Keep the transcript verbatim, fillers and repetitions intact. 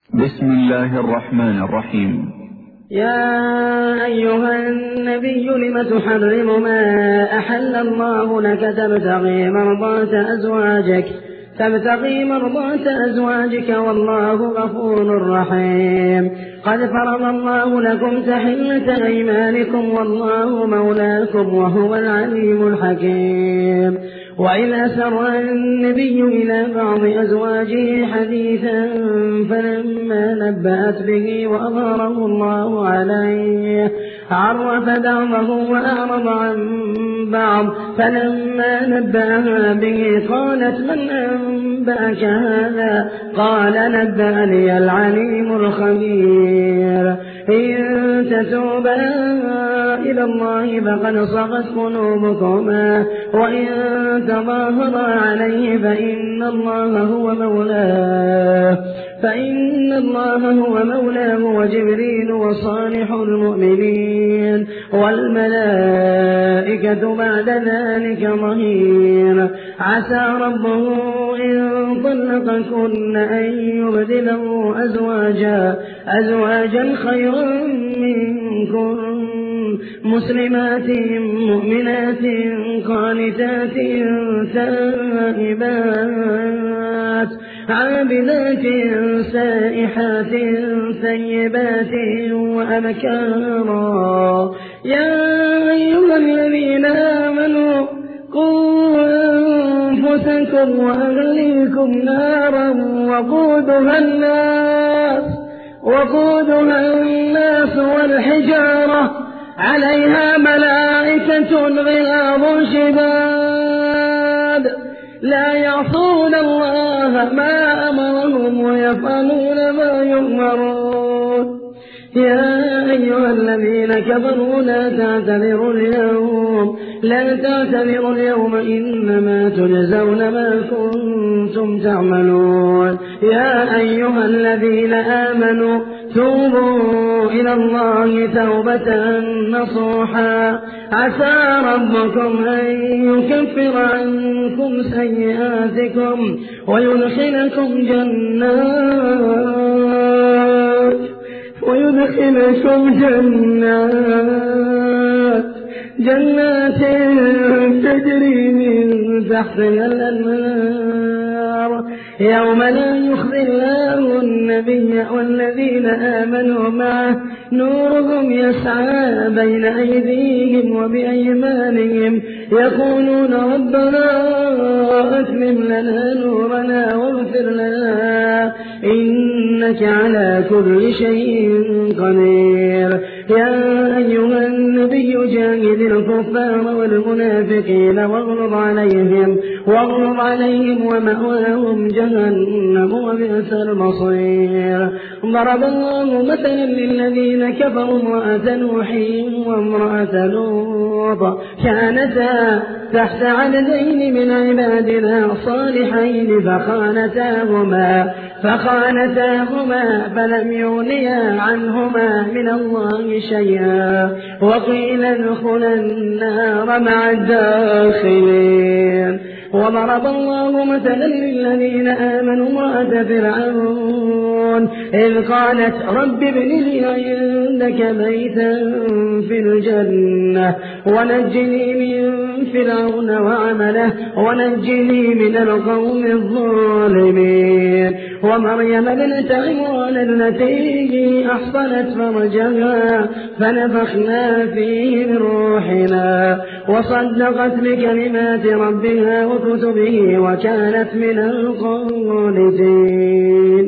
بسم الله الرحمن الرحيم. يا أيها النبي لم تحرم ما أحل الله لك تبتغي مرضاة أزواجك تبتغي مرضاة أزواجك والله غفور رحيم. قد فرض الله لكم تحلة أيمانكم والله مولاكم وهو العليم الحكيم. وإن أسر النبي إلى بعض أزواجه حديثا فلما نبأت به وأظهره الله عليه عرف بعضه وأعرض عن بعض، فلما نبأها به قالت من أنبأك هذا؟ قال نبأني العليم الخبير. إن تتوبا إلى الله فقد صغت قلوبكما وإن تظاهرا عليه فإن الله هو مولاه فإن الله هو مولاه وجبريل وصالح المؤمنين والملائكة بعد ذلك ظهير. عسى ربه إن طلقكن أن يبدله أزواجا أزواجا خيرا منكن مسلمات مؤمنات قانتات تائبات عابدات سائحات ثيبات وأبكارا. يا أيها الذين آمنوا قوا أنفسكم وأهليكم نارا وقودها الناس وقودها الناس والحجارة عليها ملائكة غلاظ شداد لا يعصون الله ما أمرهم ويفعلون ما يؤمرون. يا أيها الذين كفروا لا تعتذروا اليوم لا تعتذروا اليوم إنما تجزون ما كنتم تعملون. يا أيها الذين آمنوا توبوا إلى الله توبة نصوحا عسى ربكم أن يكفر عنكم سيئاتكم ويدخلكم جنات ويدخلكم جنات جنات تجري من تحتها الأنهار يوم لا يخزي الله النبي والذين آمنوا معه نورهم يسعى بين أيديهم وبأيمانهم يقولون ربنا أتمم لنا نورنا واغفر لنا إنك على كل شيء قدير. يا أيها النبي جاهد الكفار والمنافقين واغلظ عليهم واغلظ عليهم ومأواهم جهنم وبئس المصير. ضرب الله مثلا للذين كفروا امرأة نوح وامرأة لوط كانتا تحت عبدين من عبادنا صالحين فخانتاهما فخانتاهما فلم يغنيا عنهما من الله شيئا وقيل ادخلا النار مع الداخلين. وضرب الله مثلا للذين آمنوا امرأة فرعون إذ قالت رب ابن لي عندك بيتا في الجنة ونجني من فرعون وعمله ونجني من القوم الظالمين. ومريم ابنة عمران التي أحصنت فرجها فنفخنا فيه من روحنا وصدقت بكلمات ربها وكتبه وكانت من القانتين.